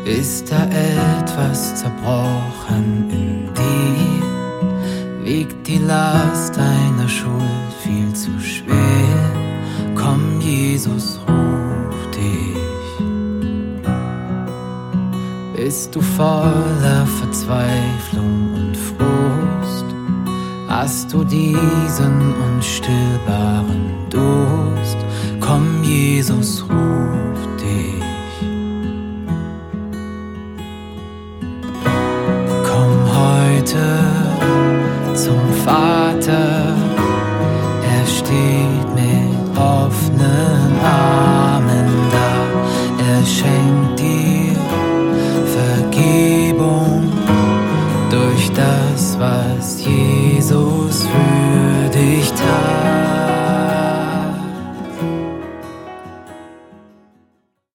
Ist da etwas zerbrochen in dir? Wiegt die Last deiner Schuld viel zu schwer? Komm, Jesus ruft dich. Bist du voller Verzweiflung und Frust? Hast du diesen unstillbaren Durst? Komm, Jesus ruft.